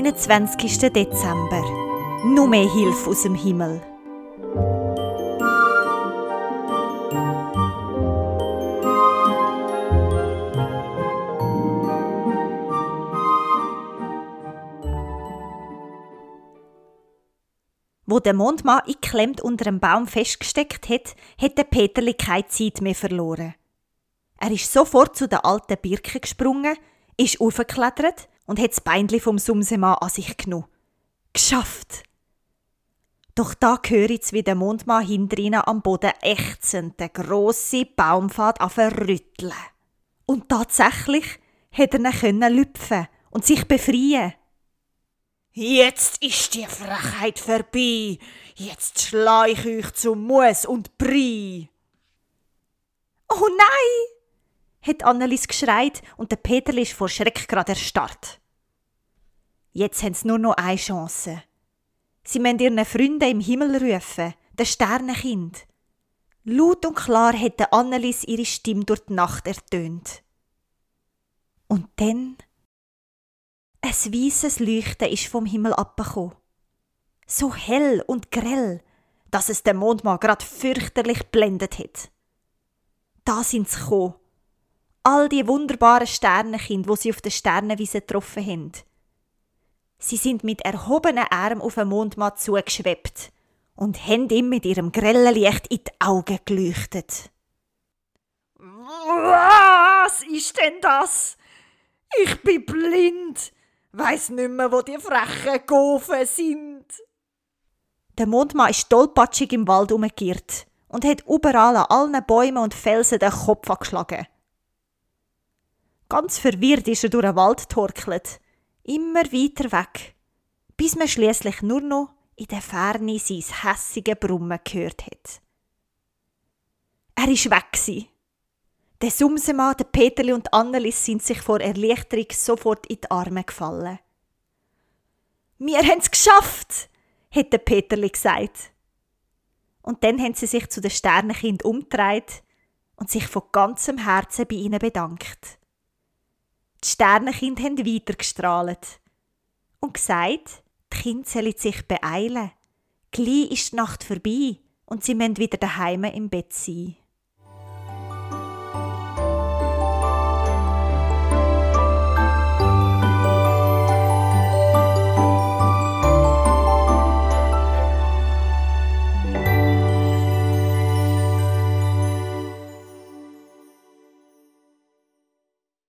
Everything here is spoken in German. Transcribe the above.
29. Dezember. Nur mehr Hilfe aus dem Himmel. Wo der Mondmann eingeklemmt unter einem Baum festgesteckt hat, hat der Peterli keine Zeit mehr verloren. Er ist sofort zu der alten Birke gesprungen, ist aufgeklettert und hat das Beinli vom Sumsemann an sich genommen. Geschafft! Doch da höre ich, wie der Mondmann hinter ihnen am Boden ächzend den grossen Baumpfad rütteln. Und tatsächlich hat er ihn lüpfen und sich befreien. Jetzt ist die Frechheit vorbei. Jetzt schlage ich euch zu Mus und Brei. Oh nein! Hat Annelis geschreit und der Peterli ist vor Schreck gerade erstarrt. Jetzt haben sie nur noch eine Chance. Sie müssen ihren Freunden im Himmel rufen, den Sternenkind. Laut und klar hat Annelis ihre Stimme durch die Nacht ertönt. Und dann ein weisses Leuchten ist vom Himmel abgekommen. So hell und grell, dass es den Mondmann grad fürchterlich blendet hat. Da sind sie gekommen. All die wunderbaren Sternenkinder, die sie auf der Sternenwiese getroffen haben. Sie sind mit erhobenen Armen auf den Mondmann zugeschwebt und haben ihm mit ihrem grellen Licht in die Augen geleuchtet. Was ist denn das? Ich bin blind. Weiss nicht mehr, wo die frechen Gofen sind. Der Mondmann ist tollpatschig im Wald herumgeirrt und hat überall an allen Bäumen und Felsen den Kopf angeschlagen. Ganz verwirrt ist er durch den Wald getorkelt, immer weiter weg, bis man schliesslich nur noch in der Ferne sein hässiges Brummen gehört hat. Er war weg. Der Sumsemann, der Peterli und Annelis sind sich vor Erleichterung sofort in die Arme gefallen. «Wir haben es geschafft!» hat der Peterli gesagt. Und dann haben sie sich zu den Sternenkind umgedreht und sich von ganzem Herzen bei ihnen bedankt. Die Sternenkinder haben weitergestrahlt und gesagt, die Kinder sollen sich beeilen. Gleich ist die Nacht vorbei und sie müssen wieder daheim im Bett sein.